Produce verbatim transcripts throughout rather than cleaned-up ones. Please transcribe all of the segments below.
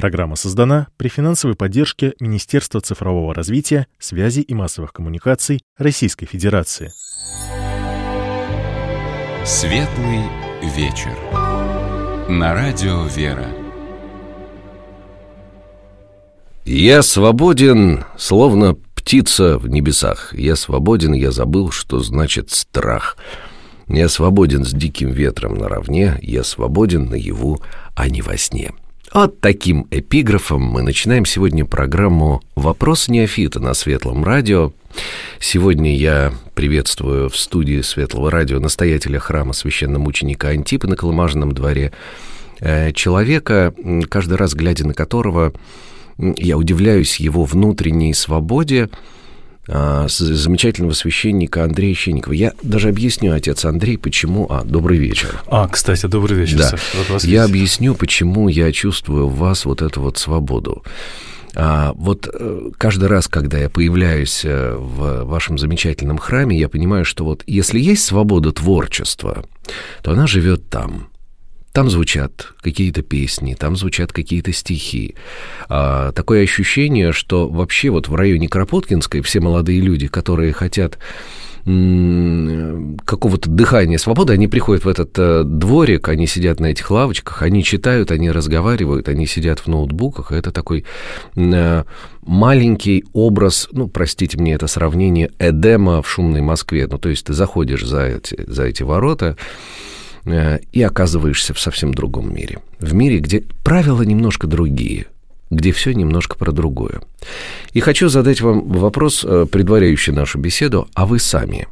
Программа создана при финансовой поддержке Министерства цифрового развития, связи и массовых коммуникаций Российской Федерации. Светлый вечер. На радио «Вера». Я свободен, словно птица в небесах. Я свободен, я забыл, что значит страх. Я свободен с диким ветром наравне. Я свободен наяву, а не во сне. Вот таким эпиграфом мы начинаем сегодня программу «Вопрос неофита» на Светлом радио. Сегодня я приветствую в студии Светлого радио настоятеля храма священномученика Антипа на Колымажном дворе, человека, каждый раз глядя на которого, я удивляюсь его внутренней свободе, замечательного священника Андрея Щенникова. Я даже объясню, отец Андрей, почему... А, добрый вечер. А, кстати, добрый вечер, да. Саша. Вот я объясню, почему я чувствую в вас вот эту вот свободу. А, вот каждый раз, когда я появляюсь в вашем замечательном храме, я понимаю, что вот если есть свобода творчества, то она живет там. Там звучат какие-то песни, там звучат какие-то стихи. А, такое ощущение, что вообще вот в районе Кропоткинской все молодые люди, которые хотят м- какого-то дыхания свободы, они приходят в этот э, дворик, они сидят на этих лавочках, они читают, они разговаривают, они сидят в ноутбуках. Это такой э, маленький образ, ну, простите мне это сравнение, Эдема в шумной Москве. Ну, то есть ты заходишь за эти, за эти ворота и оказываешься в совсем другом мире. В мире, где правила немножко другие, где все немножко про другое. И хочу задать вам вопрос, предваряющий нашу беседу. А вы сами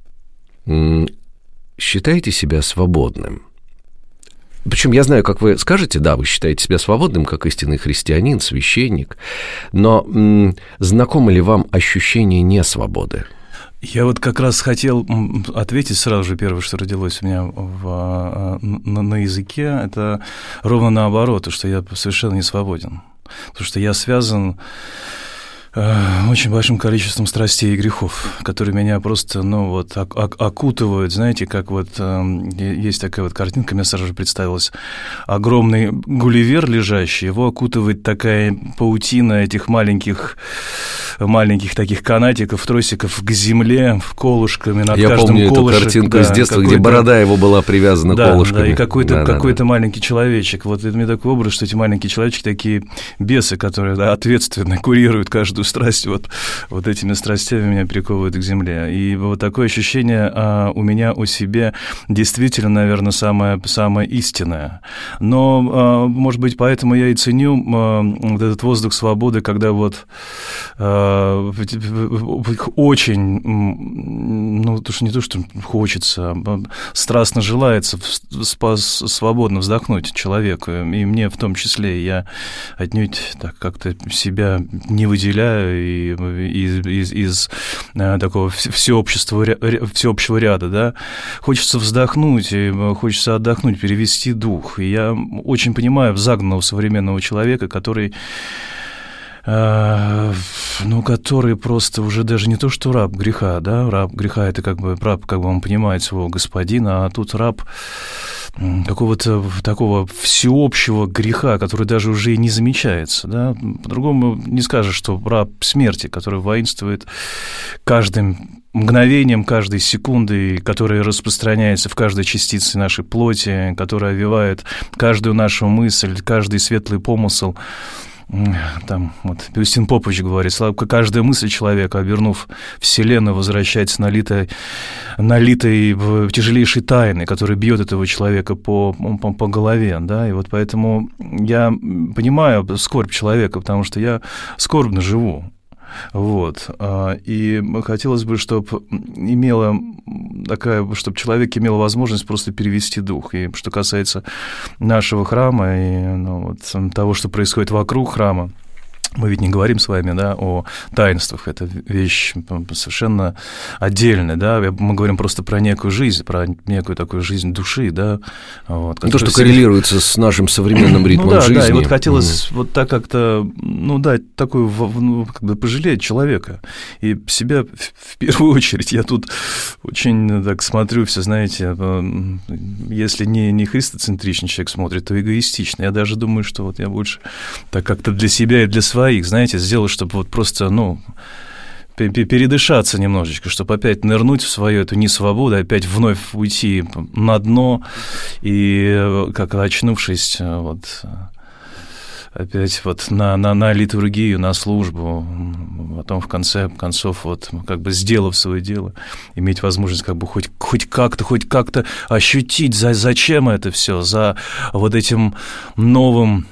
считаете себя свободным? Причем я знаю, как вы скажете, да, вы считаете себя свободным, как истинный христианин, священник, но м- знакомо ли вам ощущение несвободы? Я вот как раз хотел ответить сразу же, первое, что родилось у меня в, на, на языке, это ровно наоборот, что я совершенно не свободен. Потому что я связан э, очень большим количеством страстей и грехов, которые меня просто, ну, вот, ок- ок- окутывают, знаете, как вот э, есть такая вот картинка, мне сразу же представилась, огромный Гулливер лежащий, его окутывает такая паутина этих маленьких... маленьких таких канатиков, тросиков к земле, колышками над Я каждым колышком. Я помню эту картинку да, из детства, где борода его была привязана да, колышками. Да, и какой-то, да, какой-то да, маленький человечек. Вот это мне такой образ, что эти маленькие человечки такие бесы, которые, да, ответственно курируют каждую страсть. Вот, вот этими страстями меня приковывают к земле. И вот такое ощущение а, у меня, у себя действительно, наверное, самое, самое истинное. Но, а, может быть, поэтому я и ценю а, вот этот воздух свободы, когда вот... А, очень, ну, то, что не то, что хочется, страстно желается свободно вздохнуть человеку, и мне в том числе. Я отнюдь так как-то себя не выделяю и, из, из, из такого всеобщего, всеобщего ряда, да. Хочется вздохнуть, и хочется отдохнуть, перевести дух. И я очень понимаю загнанного современного человека, который... ну, который просто уже даже не то, что раб греха, да, раб греха — это как бы раб, как бы он понимает своего господина, а тут раб какого-то такого всеобщего греха, который даже уже и не замечается, да, по-другому не скажешь, что раб смерти, который воинствует каждым мгновением, каждой секундой, которая распространяется в каждой частице нашей плоти, которая овевает каждую нашу мысль, каждый светлый помысл. Там вот Юстин Попович говорит, каждая мысль человека, обернув вселенную, возвращается налитой, налитой в тяжелейшей тайны, которая бьет этого человека по, по, по голове, да, и вот поэтому я понимаю скорбь человека, потому что я скорбно живу. Вот. И хотелось бы, чтобы имела такая, чтобы человек имел возможность просто перевести дух. И что касается нашего храма и, ну, вот, того, что происходит вокруг храма, Мы ведь не говорим с вами, да, о таинствах, это вещь совершенно отдельная, да, мы говорим просто про некую жизнь, про некую такую жизнь души, да. Вот, то, что коррелируется с нашим современным ритмом ну, да, жизни. Да, и вот хотелось mm. вот так как-то, ну, дать такую, ну, как бы пожалеть человека и себя в первую очередь. Я тут очень так смотрю, все, знаете, если не, не христоцентричный человек смотрит, то эгоистично. Я даже думаю, что вот я больше так как-то для себя и для своих своих, знаете, сделать, чтобы вот просто, ну, передышаться немножечко, чтобы опять нырнуть в свою эту несвободу, опять вновь уйти на дно и, как очнувшись, вот, опять вот на, на, на литургию, на службу, потом в конце концов, вот, как бы сделав свое дело, иметь возможность как бы хоть, хоть как-то, хоть как-то ощутить, за, зачем это все, за вот этим новым,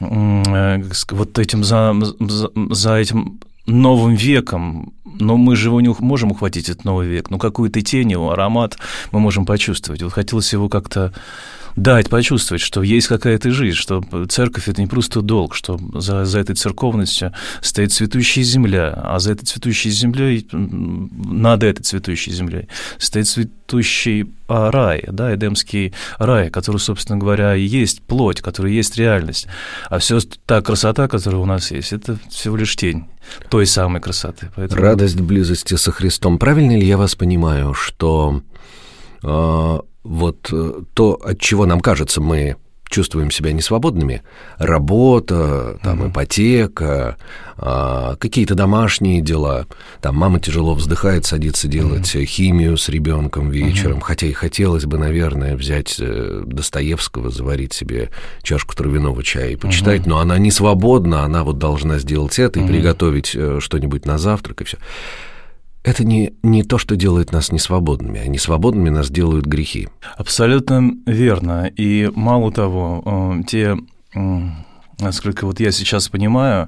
вот этим, за, за, за этим новым веком, но мы же его не можем ухватить, этот новый век, но какую-то тень его, аромат мы можем почувствовать. Вот хотелось его как-то дать, почувствовать, что есть какая-то жизнь, что церковь — это не просто долг, что за, за этой церковностью стоит цветущая земля, а за этой цветущей землей, над этой цветущей землей стоит цветущий рай, да, эдемский рай, который, собственно говоря, и есть плоть, который есть реальность. А все та красота, которая у нас есть, это всего лишь тень той самой красоты. Поэтому... Радость близости со Христом. Правильно ли я вас понимаю, что... Э... Вот то, от чего нам кажется, мы чувствуем себя несвободными, работа, там, mm-hmm. ипотека, а, какие-то домашние дела, там мама тяжело вздыхает, садится делать mm-hmm. химию с ребенком вечером, mm-hmm. хотя и хотелось бы, наверное, взять Достоевского, заварить себе чашку травяного чая и почитать, mm-hmm. но она не свободна, она вот должна сделать это и mm-hmm. приготовить что-нибудь на завтрак и все. Это не, не то, что делает нас несвободными, а несвободными нас делают грехи. Абсолютно верно. И мало того, те, насколько вот я сейчас понимаю,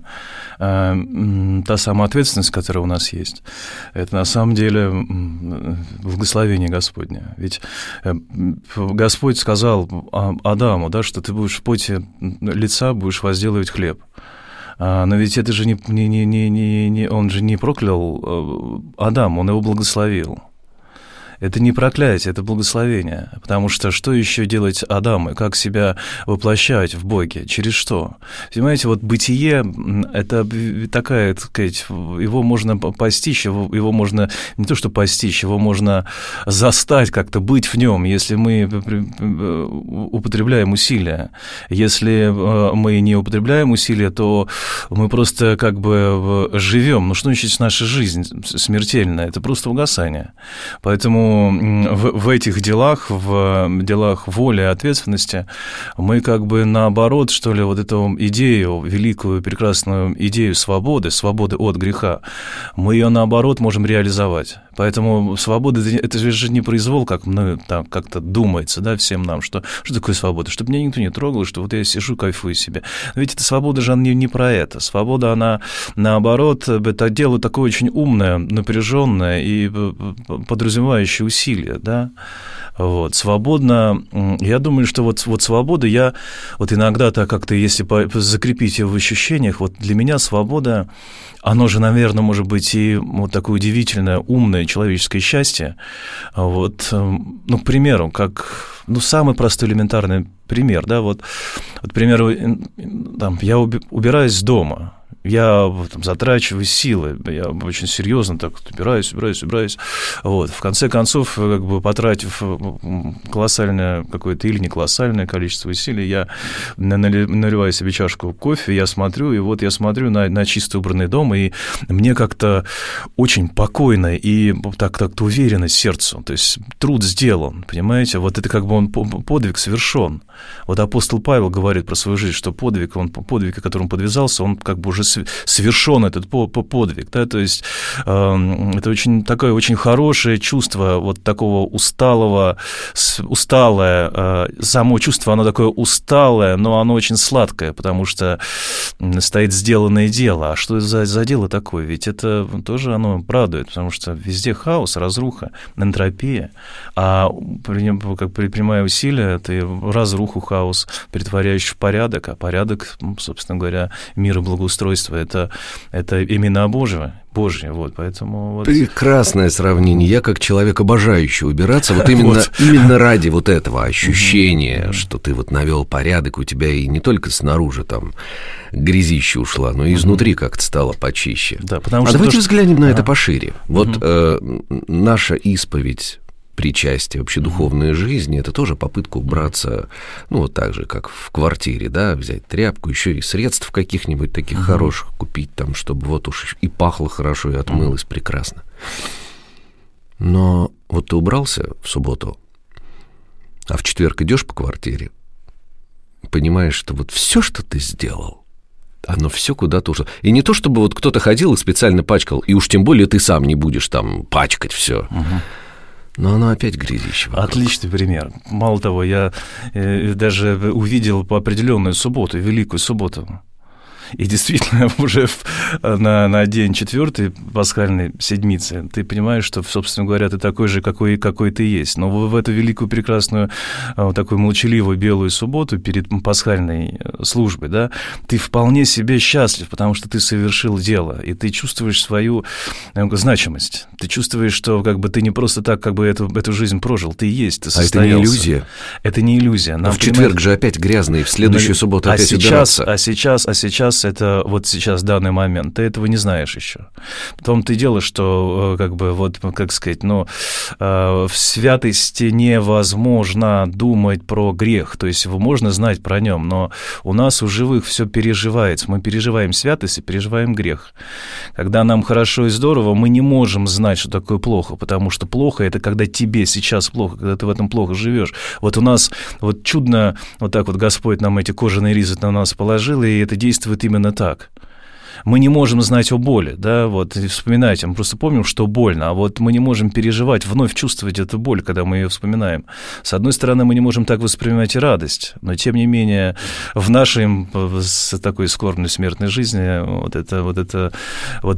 та самая ответственность, которая у нас есть, это на самом деле благословение Господне. Ведь Господь сказал Адаму, да, что ты будешь в поте лица будешь возделывать хлеб. Но ведь это же не, не, не, не, не, он же не проклял Адама, он его благословил. Это не проклятие, это благословение. Потому что что еще делать Адаму? Как себя воплощать в Боге? Через что? Понимаете, вот бытие – это такая, так сказать, его можно постичь, его, его можно не то что постичь, его можно застать как-то, быть в нем, если мы употребляем усилия. Если мы не употребляем усилия, то мы просто как бы живем. Ну что значит наша жизнь смертельная? Это просто угасание. Поэтому В, в этих делах, в делах воли и ответственности мы как бы наоборот, что ли, вот эту идею, великую, прекрасную идею свободы, свободы от греха, мы ее наоборот можем реализовать. Поэтому свобода – это же не произвол, как ну, там, как-то думается, да, всем нам, что, что такое свобода, чтобы меня никто не трогал, что вот я сижу, кайфую себе. Но ведь эта свобода же не, не про это. Свобода, она наоборот, это дело такое очень умное, напряженное и подразумевающее усилия, да, вот, свободно, я думаю, что вот, вот свобода, я вот иногда так как-то, если закрепить ее в ощущениях, вот для меня свобода, оно же, наверное, может быть и вот такое удивительное, умное человеческое счастье, вот, ну, к примеру, как, ну, самый простой элементарный пример, да, вот, вот к примеру, там, я убираюсь с дома, я там, затрачиваю силы, я очень серьезно так убираюсь, убираюсь, убираюсь. Вот. В конце концов, как бы потратив колоссальное какое-то или не колоссальное количество усилий, я наливаю себе чашку кофе, я смотрю, и вот я смотрю на, на чисто убранный дом, и мне как-то очень покойно и так, так-то уверенно сердцу. То есть труд сделан, понимаете? Вот это как бы он подвиг совершен. Вот апостол Павел говорит про свою жизнь, что подвиг, он, подвиг, к которому подвязался, он как бы уже совершен этот подвиг, да, то есть э, это очень такое очень хорошее чувство вот такого усталого, усталое, э, само чувство, оно такое усталое, но оно очень сладкое, потому что стоит сделанное дело. А что за, за дело такое? Ведь это тоже оно радует, потому что везде хаос, разруха, энтропия, а как предпринимая усилия, ты разруху, хаос притворяешь в порядок, а порядок, собственно говоря, мир и благоустройство удовольствие, это, это имена Божие. Божье, вот, поэтому... Вот... Прекрасное сравнение. Я, как человек, обожающий убираться, вот именно, вот. именно ради вот этого ощущения, mm-hmm. что ты вот навел порядок, у тебя и не только снаружи там грязище ушла, но и изнутри mm-hmm. как-то стало почище. Да, потому а что давайте то, взглянем что... на а. это пошире. Вот mm-hmm. э, наша исповедь, причастие, вообще духовная жизнь, это тоже попытка убраться, ну, вот так же, как в квартире, да, взять тряпку, еще и средств каких-нибудь таких uh-huh. хороших купить, там, чтобы вот уж и пахло хорошо, и отмылось uh-huh. прекрасно. Но вот ты убрался в субботу, а в четверг идешь по квартире, понимаешь, что вот все, что ты сделал, оно все куда-то ушло. И не то, чтобы вот кто-то ходил и специально пачкал, и уж тем более ты сам не будешь там пачкать все. Uh-huh. Но оно опять грязище вокруг. Отличный пример. Мало того, я э, даже увидел по определенную субботу, великую субботу. И действительно, уже в, на, на день четвертой пасхальной седмицы ты понимаешь, что, собственно говоря, ты такой же, какой, какой ты есть. Но в эту великую, прекрасную, вот такую молчаливую белую субботу перед пасхальной службой, да, ты вполне себе счастлив, потому что ты совершил дело, и ты чувствуешь свою значимость. Ты чувствуешь, что как бы ты не просто так как бы эту, эту жизнь прожил, ты есть, ты состоялся. А это не иллюзия? Это не иллюзия. Нам, а в четверг же опять грязный, в следующую Но... субботу а опять сейчас, убираться. А сейчас, а сейчас это вот сейчас, данный момент, ты этого не знаешь еще. В том-то и дело, что, как бы, вот, как сказать, ну, в святости невозможно думать про грех, то есть можно знать про нем, но у нас у живых все переживается. Мы переживаем святость и переживаем грех. Когда нам хорошо и здорово, мы не можем знать, что такое плохо, потому что плохо — это когда тебе сейчас плохо, когда ты в этом плохо живешь. Вот у нас вот чудно, вот так вот Господь нам эти кожаные ризы на нас положил, и это действует именно так. Мы не можем знать о боли, да, вот, вспоминайте, мы просто помним, что больно, а вот мы не можем переживать, вновь чувствовать эту боль, когда мы ее вспоминаем. С одной стороны, мы не можем так воспринимать и радость, но, тем не менее, в нашей с такой скорбной смертной жизни вот это, вот это, вот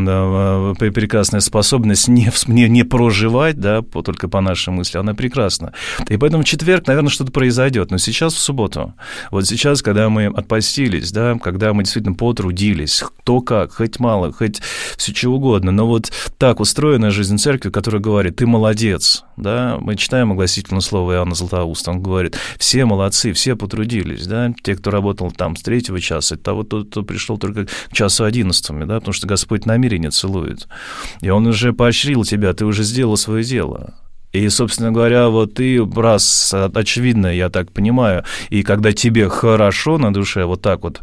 эта прекрасная способность не, не, не проживать, да, по, только по нашей мысли, она прекрасна. И поэтому в четверг, наверное, что-то произойдет, но сейчас в субботу, вот сейчас, когда мы отпостились, да, когда мы действительно потрудились, кто как, хоть мало, хоть все чего угодно, но вот так устроена жизнь церкви, которая говорит: ты молодец, да, мы читаем огласительное слово Иоанна Златоуста, он говорит: все молодцы, все потрудились, да, те, кто работал там с третьего часа, это того, кто, кто пришел только к часу одиннадцатому, да, потому что Господь намерение целует, и Он уже поощрил тебя, ты уже сделал свое дело. И, собственно говоря, вот ты, раз, очевидно, я так понимаю, и когда тебе хорошо на душе, вот так вот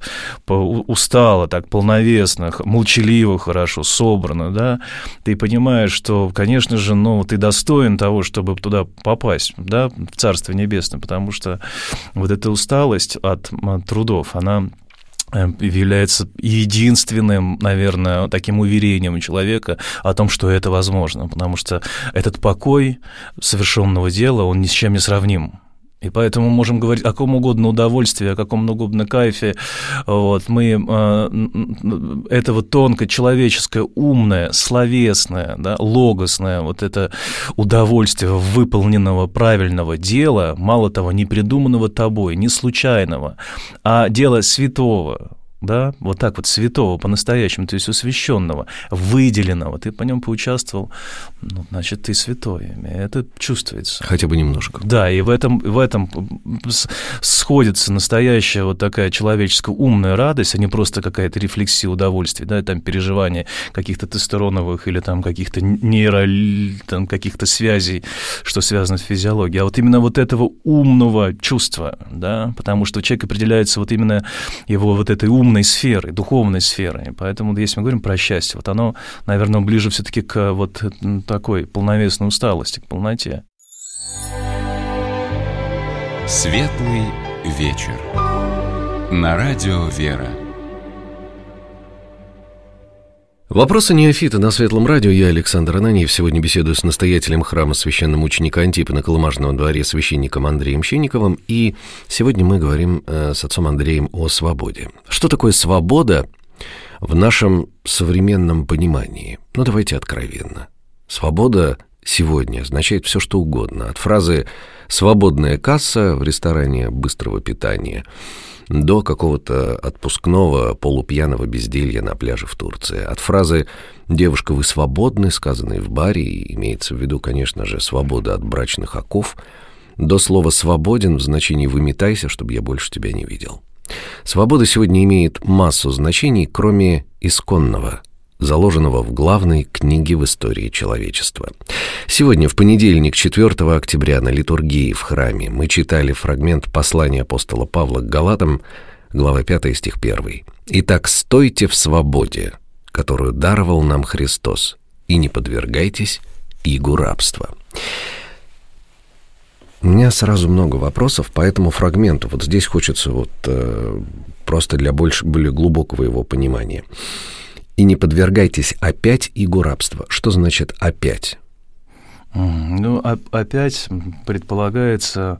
устало, так полновесно, молчаливо хорошо, собрано, да, ты понимаешь, что, конечно же, ну, ты достоин того, чтобы туда попасть, да, в Царство Небесное, потому что вот эта усталость от, от трудов, она является единственным, наверное, таким уверением человека о том, что это возможно, потому что этот покой совершенного дела, он ни с чем не сравним. И поэтому мы можем говорить о каком угодно удовольствии, о каком угодно кайфе. Вот, мы, э, это вот тонкое, человеческое, умное, словесное, да, логосное, вот это удовольствие выполненного правильного дела, мало того, не придуманного тобой, не случайного, а дело святого. Да, вот так вот, святого по-настоящему, то есть освященного, выделенного, ты по нем поучаствовал, ну, значит, ты святой, это чувствуется. Хотя бы немножко. Да, и в этом, в этом сходится настоящая вот такая человеческая умная радость, а не просто какая-то рефлексия удовольствия, да, там переживания каких-то тестостероновых или там каких-то нейро, там, каких-то связей, что связано с физиологией, а вот именно вот этого умного чувства, да, потому что человек определяется вот именно его вот этой умной сферы, духовной сферы. И поэтому, если мы говорим про счастье, вот оно, наверное, ближе все-таки к вот такой полновесной усталости, к полноте. Светлый вечер. На радио «Вера». Вопросы неофита на Светлом радио. Я, Александр Ананьев, сегодня беседую с настоятелем храма священномученика Антипа на Колымажном дворе, священником Андреем Щенниковым. И сегодня мы говорим э, с отцом Андреем о свободе. Что такое свобода в нашем современном понимании? Ну, давайте откровенно. Свобода сегодня означает все, что угодно. От фразы «свободная касса» в ресторане быстрого питания до какого-то отпускного полупьяного безделья на пляже в Турции. От фразы «девушка, вы свободны», сказанной в баре, и имеется в виду, конечно же, свобода от брачных оков, до слова «свободен» в значении «выметайся, чтобы я больше тебя не видел». Свобода сегодня имеет массу значений, кроме исконного, заложенного в главной книге в истории человечества. Сегодня, в понедельник, четвёртого октября, на литургии в храме мы читали фрагмент послания апостола Павла к Галатам, глава пятая, стих первый. «Итак, стойте в свободе, которую даровал нам Христос, и не подвергайтесь игу рабства». У меня сразу много вопросов по этому фрагменту. Вот здесь хочется вот э, просто для больше, более глубокого его понимания. «И не подвергайтесь опять игу рабства». Что значит «опять»? Ну, опять предполагается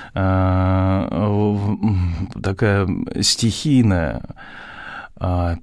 э, такая стихийная, э,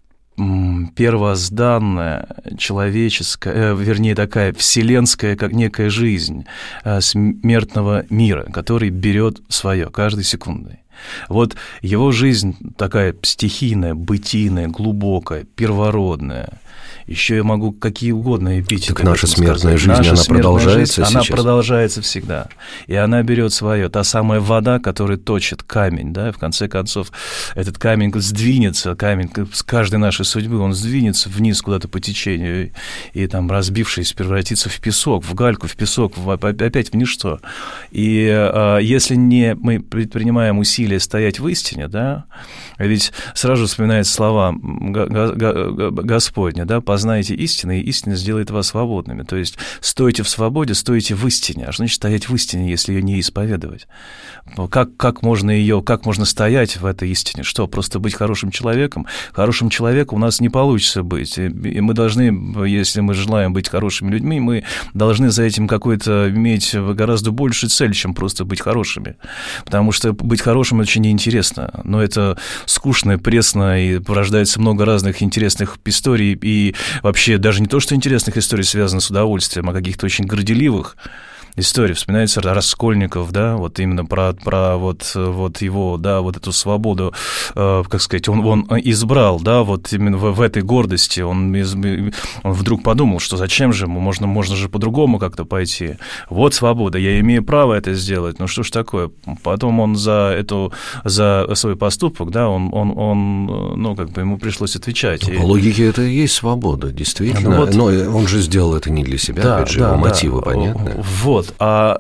первозданная, человеческая, э, вернее, такая вселенская, как некая жизнь э, смертного мира, который берет свое каждой секундой. Вот его жизнь такая стихийная, бытийная, глубокая, первородная. Еще я могу какие угодно эпитеты. Так наша смертная сказать. жизнь, наша она смертная продолжается жизнь, сейчас? Она продолжается всегда. И она берет свое. Та самая вода, которая точит камень, да, в конце концов, этот камень сдвинется, камень с каждой нашей судьбы, он сдвинется вниз куда-то по течению, и, и там, разбившись, превратится в песок, в гальку, в песок, в, опять в ничто. И а, если не мы предпринимаем усилия стоять в истине, да, ведь сразу вспоминаются слова Господня, да, познайте истину, и истина сделает вас свободными. То есть стойте в свободе, стойте в истине. А что значит стоять в истине, если ее не исповедовать? Как, как можно ее, как можно стоять в этой истине? Что, просто быть хорошим человеком? Хорошим человеком у нас не получится быть. И мы должны, если мы желаем быть хорошими людьми, мы должны за этим какой-то иметь гораздо большую цель, чем просто быть хорошими. Потому что быть хорошим очень неинтересно. Но это скучно, пресно, и порождается много разных интересных историй, и вообще даже не то, что интересных историй связано с удовольствием, а каких-то очень горделивых историй. Вспоминается Раскольников, да, вот именно про, про вот, вот его, да, вот эту свободу, э, как сказать, он, он избрал, да, вот именно в, в этой гордости, он, из, он вдруг подумал, что зачем же ему, можно, можно же по-другому как-то пойти. Вот свобода, я имею право это сделать, ну что ж такое. Потом он за эту, за свой поступок, да, он, он, он ну, как бы ему пришлось отвечать. По и... логике это и есть свобода, действительно. Ну, вот... Но он же сделал это не для себя, да, опять же, да, его да. мотивы понятны. Вот. А,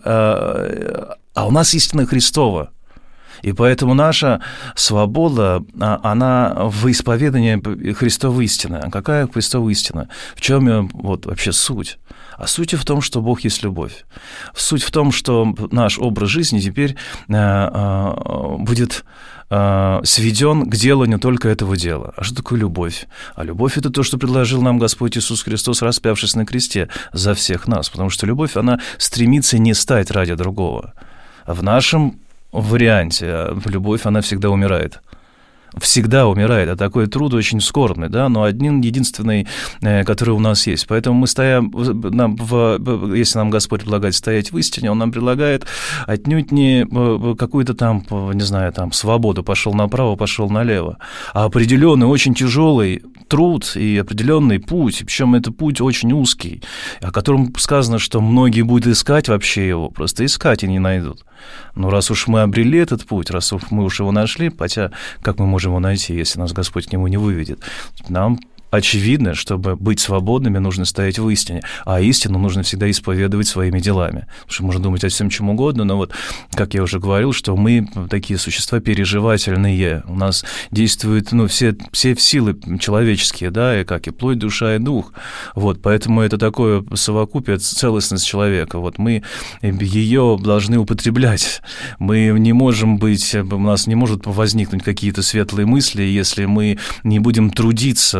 а, а у нас истина Христова. И поэтому наша свобода, она в исповедании Христовой истины. А какая Христова истина? В чем ее вот вообще суть? А суть в том, что Бог есть любовь. Суть в том, что наш образ жизни теперь будет сведен к деланию только этого дела. А что такое любовь? А любовь — это то, что предложил нам Господь Иисус Христос, распявшись на кресте за всех нас. Потому что любовь, она стремится не стать ради другого. В нашем варианте любовь, она всегда умирает. Всегда умирает, а такой труд очень скорбный, да, но один единственный, который у нас есть. Поэтому мы стоим, нам в, если нам Господь предлагает стоять в истине, Он нам предлагает отнюдь не какую-то там, не знаю, там, свободу, пошел направо, пошел налево, а определенный, очень тяжелый труд и определенный путь, причем это путь очень узкий, о котором сказано, что многие будут искать вообще его, просто искать и не найдут. Но раз уж мы обрели этот путь, раз уж мы уж его нашли, хотя как мы можем его найти, если нас Господь к нему не выведет, нам очевидно, чтобы быть свободными, нужно стоять в истине, а истину нужно всегда исповедовать своими делами. Потому что можно думать о всем чем угодно, но вот, как я уже говорил, что мы такие существа переживательные, у нас действуют, ну, все, все силы человеческие, да, и как и плоть, душа и дух, вот, поэтому это такое совокупие, целостность человека, вот мы ее должны употреблять, мы не можем быть, у нас не может возникнуть какие-то светлые мысли, если мы не будем трудиться, да,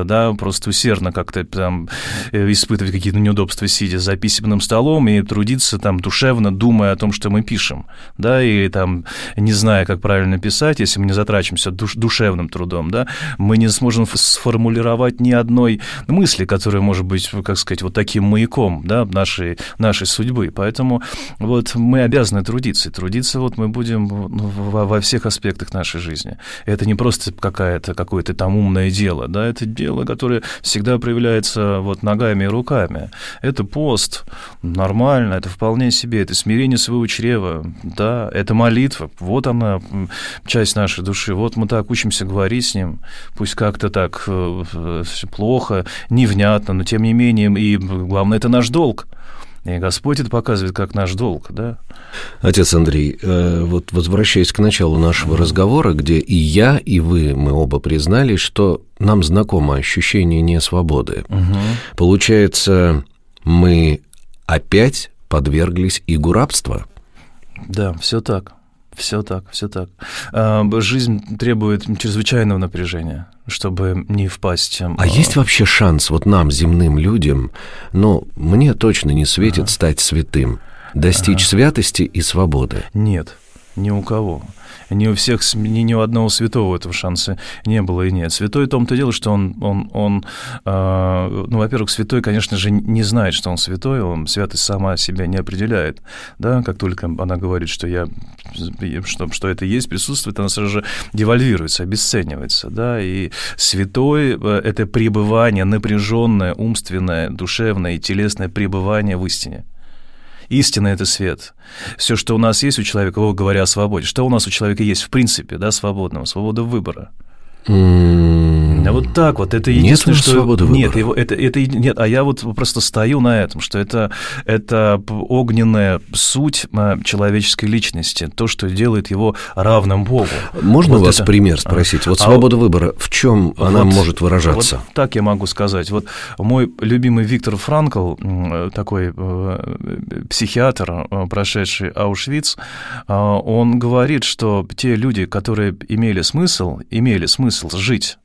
просто усердно как-то там испытывать какие-то неудобства, сидя за письменным столом, и трудиться там душевно, думая о том, что мы пишем, да, и там, не зная, как правильно писать, если мы не затрачимся душ, душевным трудом, да, мы не сможем сформулировать ни одной мысли, которая может быть, как сказать, вот таким маяком, да, нашей, нашей судьбы. Поэтому вот мы обязаны трудиться, и трудиться вот мы будем во, во всех аспектах нашей жизни. Это не просто какая-то, какое-то там умное дело, да, это дело, которое всегда проявляется вот ногами и руками. Это пост, нормально, это вполне себе, это смирение своего чрева, да, это молитва, вот она, часть нашей души, вот мы так учимся говорить с ним, пусть как-то так плохо, невнятно, но тем не менее, и главное, это наш долг. И Господь это показывает как наш долг, да. Отец Андрей, вот возвращаясь к началу нашего разговора, где и я, и вы, мы оба признались, что нам знакомо ощущение несвободы. Угу. Получается, мы опять подверглись игу рабства? Да, все так. Все так, все так. Жизнь требует чрезвычайного напряжения, чтобы не впасть... А есть вообще шанс вот нам, земным людям, но мне точно не светит ага. стать святым, достичь ага. святости и свободы? Нет, ни у кого. Ни у всех, ни, ни у одного святого этого шанса не было и нет. Святой в том-то дело, что он, он, он э, ну, во-первых, святой, конечно же, не знает, что он святой, он святость сама себя не определяет, да, как только она говорит, что я, что, что это есть, присутствует, она сразу же девальвируется, обесценивается, да, и святой — это пребывание, напряженное, умственное, душевное и телесное пребывание в истине. Истина — это свет. Все, что у нас есть у человека, говоря о свободе, что у нас у человека есть в принципе, да, свободного, свобода выбора. Mm. Вот так вот, это единственное, нет что... свободы выбора. Нет, его, это, это, нет, а я вот просто стою на этом, что это, это огненная суть человеческой личности, то, что делает его равным Богу. Можно вот у вас это... пример спросить? Вот а свобода вот, выбора, в чем вот, она может выражаться? Вот так я могу сказать. Вот мой любимый Виктор Франкл, такой психиатр, прошедший Аушвиц, он говорит, что те люди, которые имели смысл, имели смысл жить,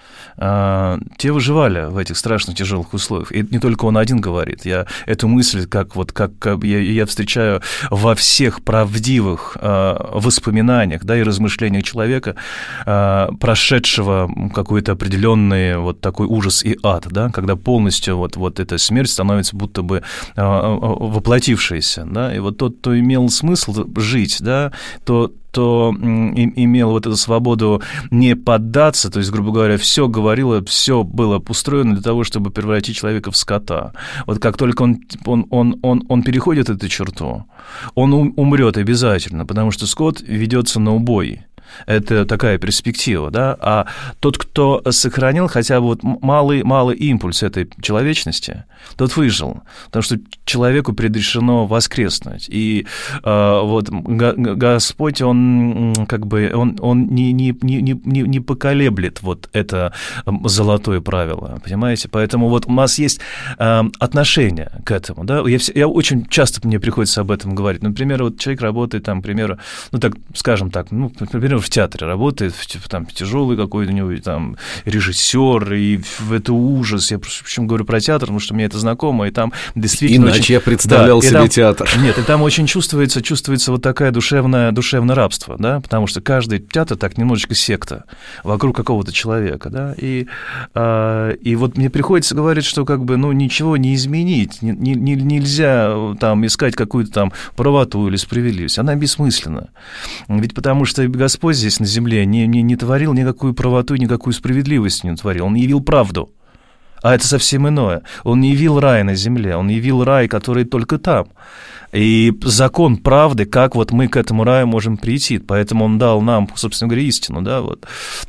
те выживали в этих страшно тяжелых условиях. И не только он один говорит. Я эту мысль, как, вот, как, как я, я встречаю во всех правдивых э, воспоминаниях, да, и размышлениях человека, э, прошедшего какой-то определенный вот такой ужас и ад, да, когда полностью вот, вот эта смерть становится будто бы э, воплотившейся. Да, и вот тот, кто имел смысл жить, да, то то имел вот эту свободу не поддаться, то есть, грубо говоря, все говорило, все было устроено для того, чтобы превратить человека в скота. Вот как только он, он, он, он, он переходит эту черту, он умрет обязательно, потому что скот ведется на убой. Это такая перспектива, да, а тот, кто сохранил хотя бы вот малый, малый импульс этой человечности, тот выжил, потому что человеку предрешено воскреснуть, и э, вот Господь, Он как бы, Он, он не, не, не, не, не поколеблет вот это золотое правило, понимаете, поэтому вот у нас есть э, отношение к этому, да, я, я очень часто мне приходится об этом говорить, например, вот человек работает там, к примеру, ну так, скажем так, ну, например, в театре работает, там тяжелый какой-нибудь там режиссер, и это ужас. Я почему говорю про театр, потому что мне это знакомо, и там действительно... Иначе очень... я представлял да, себе там... театр. Нет, и там очень чувствуется, чувствуется вот такая душевная, душевное рабство, да, потому что каждый театр так немножечко секта вокруг какого-то человека, да, и, а, и вот мне приходится говорить, что как бы, ну, ничего не изменить, не, не, нельзя там искать какую-то там правоту или справедливость, она бессмысленна. Ведь потому что Господь здесь на земле не, не, не творил никакую правоту, никакую справедливость не творил. Он явил правду. А это совсем иное. Он не явил рай на земле, он явил рай, который только там. И закон правды, как вот мы к этому раю можем прийти. Поэтому он дал нам, собственно говоря, истину, да, вот.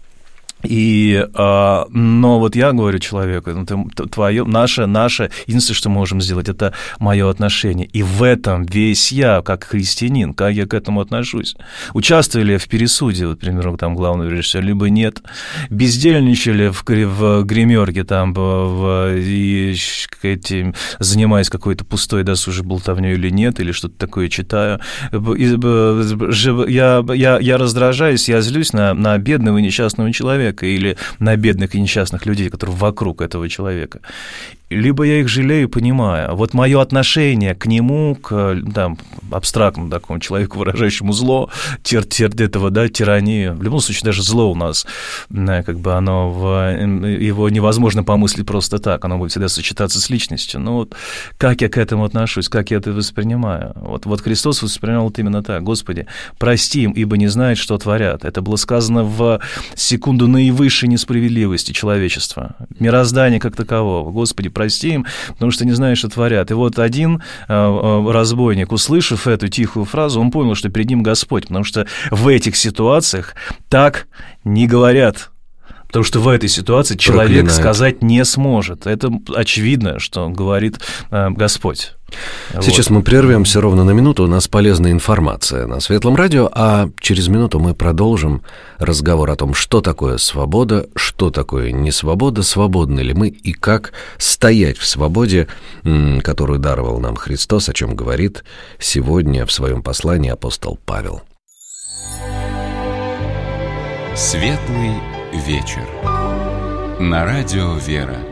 И, а, но вот я говорю человеку, ну, твое, наше, наше, единственное, что мы можем сделать, это мое отношение. И в этом весь я, как христианин, как я к этому отношусь. Участвовали ли я в пересуде, вот, к примеру, там, главного режиссера, либо нет. Бездельничали в, в гримерке, там, в, и, эти, занимаясь какой-то пустой досужей болтовней или нет, или что-то такое читаю. Я, я, я раздражаюсь, я злюсь на, на бедного и несчастного человека, человека или на бедных и несчастных людей, которые вокруг этого человека. Либо я их жалею, понимаю. Вот мое отношение к нему, к там, абстрактному такому человеку, выражающему зло, тир, тир, этого, да, тиранию. В любом случае, даже зло у нас, как бы оно, в, его невозможно помыслить просто так, оно будет всегда сочетаться с личностью. Но вот как я к этому отношусь, как я это воспринимаю? Вот, вот Христос воспринимал это именно так. Господи, прости им, ибо не знают, что творят. Это было сказано в секунду наивысшей несправедливости человечества, мироздания как такового. Господи, прости им, потому что не знают, что творят. И вот один э, разбойник, услышав эту тихую фразу, он понял, что перед ним Господь, потому что в этих ситуациях так не говорят. Потому что в этой ситуации человек Проклинает. сказать не сможет. Это очевидно, что говорит э, Господь. Сейчас вот. мы прервемся ровно на минуту. У нас полезная информация на Светлом радио, а через минуту мы продолжим разговор о том, что такое свобода, что такое несвобода, свободны ли мы и как стоять в свободе, которую даровал нам Христос, о чем говорит сегодня в своем послании апостол Павел. Светлый вечер. На радио «Вера».